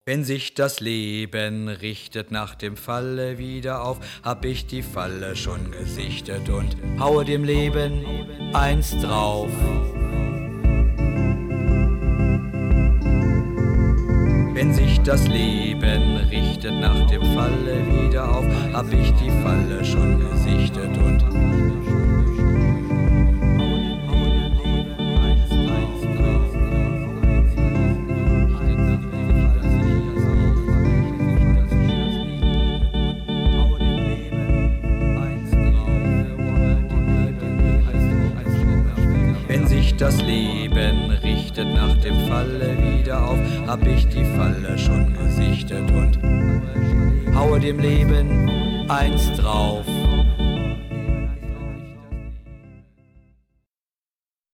Wenn sich das Leben richtet nach dem Falle wieder auf, hab ich die Falle schon gesichtet und haue dem Leben eins drauf. Wenn sich das Leben richtet nach dem Falle wieder auf, hab ich die Falle schon gesichtet und das Leben richtet nach dem Falle wieder auf, hab ich die Falle schon gesichtet und haue dem Leben eins drauf.